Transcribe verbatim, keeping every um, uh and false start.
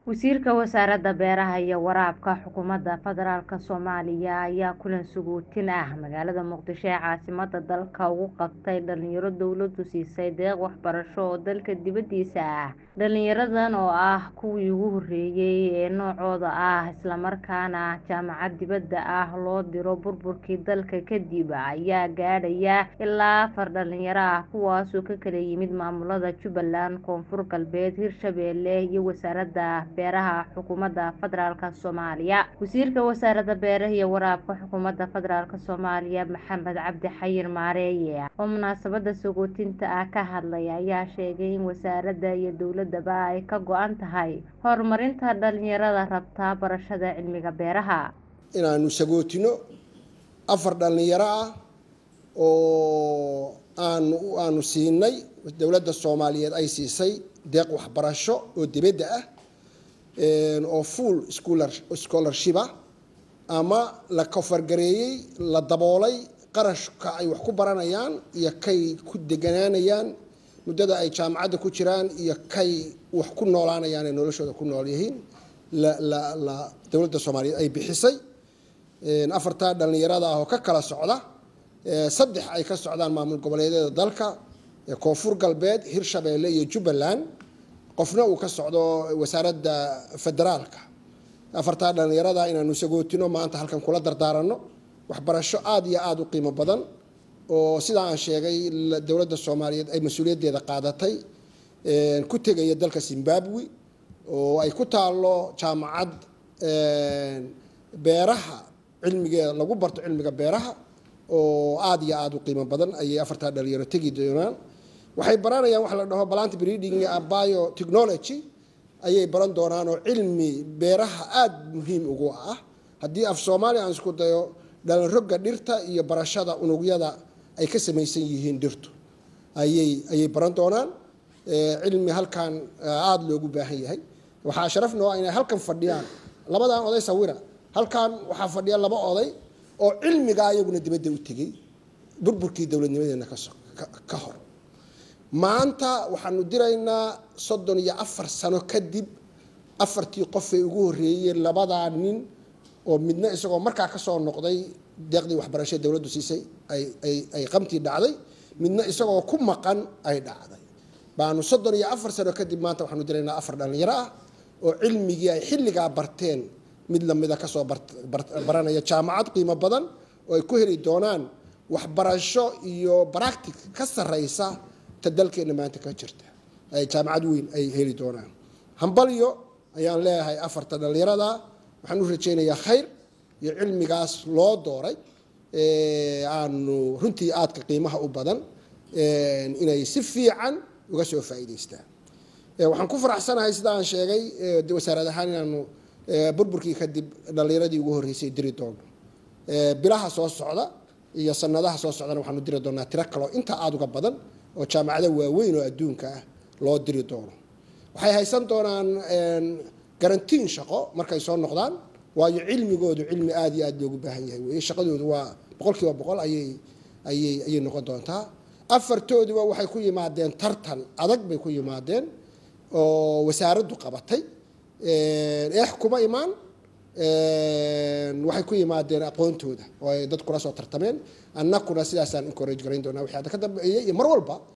Wasiirka Wasaaradda Beeraha iyo Waraabka Xukuumadda Federaalka Soomaaliya ayaa kulan suguutin ah magaalada Muqdisho ee caasimadda dalka ugu qabtay dhalinyaro dawladdu siisay deeq waxbarasho oo dalka dibadiisa ah. Dhalinyaradan oo ah kuwii ugu horreeyay ee noocooda ah isla markaana jaamacad dibadda ah loo diro burburkii dalka kadib ayaa gaadhaya ilaa afar dhalinyaro ah kuwaas oo ka kala yimid maamulada Jubbaland, Koonfur Galbeed, Hirshabelle iyo Wasaaradda Beeraha Xukuumadda Federaalka Soomaaliya. Wasiirka Wasaaradda Beeraha iyo Waraabka Xukuumadda Federaalka Soomaaliya Maxamed Cabdi Xayir Maareeye oo munaasabadda suguutinta ah ka hadlay ayaa sheegay in wasaaradda iyo dowladaba ay ka go'an tahay horumarinta dhalinyarada rabta barashada cilmiga beeraha. Inaanu sagootino afar dhalinyaro ah oo aanu aanu siinay dowladda Soomaaliyeed ay siisay deeq waxbarasho oo dibadda ah oo full scholarship ama la kofargareeyay la daboolay qarashka ay wax ku baranayaan iyo kay ku deganaanayaan muddada ay jaamacadda ku jiraan iyo kay wax ku noolaanayaan noloshooda ku nool yihiin la la la dowladda Soomaaliyeed ay bixisay afarta dhalinyarada ah oo ka kala socda saddex ay ka socdaan maamul goboleedyada dalka Koonfur Galbeed, Hirshabelle iyo Jubbaland qofna uu ka socdo wasaaradda federaalka. afarta dhalinyarada inaanu sagootino maanta halkan kula dardaarano waxbarasho aad iyo aad u qiimo badan oo sida aan sheegay dowladda Soomaaliyeed ay mas'uuliyaddeeda qaadatay ku tegaya dalka Zimbabwe oo ay ku taalo jaamacad beeraha cilmiga lagu barto cilmiga beeraha oo aad iyo aad u qiimo badan ayay afarta dhalinyaro tagi doonaan. waxay baranayaan wax la dhaho plant breeding iyo biotechnology ayay baran doonaan oo cilmi beeraha aad muhiim ugu ah. haddii af Soomaali aan isku dayo dhalan rogga dhirta iyo barashada unugyada ay ka samaysan yihiin dhirtu ayay ayay baran doonaan cilmi halkan aad loogu baahan yahay. waxaa sharaf noo ah inay halkan fadhiyaan labadan oday sawira halkan waxaa fadhiya laba oday oo cilmiga ayaguna dibadda u tagay burburkii dawladnimadeena ka ka hor. maanta waxaanu diraynaa soddon iyo afar sano kadib afartii qof ee ugu horreeyay labada nin oo midna isagoo markaa ka soo noqday deeqdii waxbarashada dawladdu siisay ay ay ay qamti dhacday midna isagoo ku maqan ay dhacday. baanu soddon iyo afar sano kadib maanta waxaanu diraynaa afar dhalinyaro ah oo cilmigii ay xilligaa barteen mid lamida ka soo baranaya jaamacad qiimo badan oo ay ku heli doonaan waxbarasho iyo practice ka sarreysa dalkeena maanta ka jirta ay jaamacad weyn ay heli doonaan. hambalyo ayaan leeyahay afarta dhalinyarada waxaan u rajaynayaa khayr iyo cilmigaas loo dooray ee aanu runtii aadka qiimaha u badan inay si fiican uga soo faa'iideystaan. waxaan ku faraxsanahay sida aan sheegay wasaaradda ahaan inaanu burburkii kadib dhalinyaradii ugu horreysay diri doono bilaha soo socda iyo sanadaha soo socdana waxaanu diri doonaa tiro kale inta aad uga badan oo jaamacado waaweyn oo adduunka ah loo diri doono. waxay haysan doonaan garantiin shaqo markay soo noqdaan waayo cilmigoodu cilmi aad iyo aad loogu baahan yahay weeye. shaqadoodu waa boqolkiiba boqol ayay ayay ayay noqon doontaa. afartooduba waxay ku yimaadeen tartan adag bay ku yimaadeen oo wasaaraddu qabatay eex kuma imaan waxay ku yimaadeen aqoontooda oo ay dad kula soo tartameen annaguna sidaasaan encourage garayn doonaa wixii hadda ka dambeeyay iyo mar walba